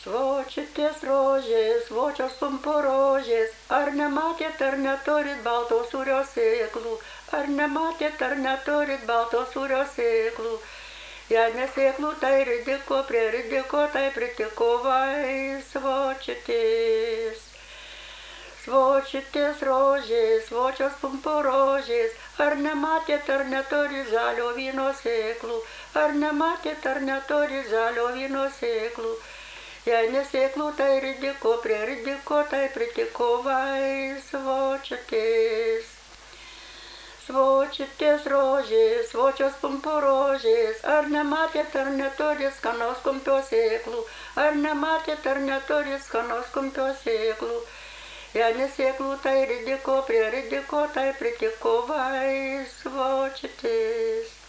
Svočiatės rožės, svočios pumporožės, ar nematėt, ar neturit balto sūrio sėklų, ar nematėt, ar neturit balto sūrio sėklų. Jei nesėklų, tai ridiko, prie ridiko, tai pritiko vai svočiatės. Svočiatės rožės, svočios pumporožės, ar nematėt, ar neturit žalio vyno sėklų, ar nematėt, ar neturit žalio vyno sėklų. Jei nesėklų, tai ridiko, prie ridiko, tai pritiko vai svočiatės. Svočiatės rožės, svočios pumporožės, ar nematėt, ar neturit skanaus kumpio sėklų, ar nematėt, ar neturit skanaus kumpio sėklų. Jei nesėklų, tai ridiko, prie ridiko, tai pritiko vai svočiatės.